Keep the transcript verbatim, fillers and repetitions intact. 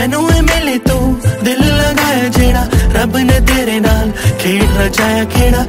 मैनू मिले तू दिल लगाया जेड़ा रब ने तेरे नाल खेड रचाया खेड़ा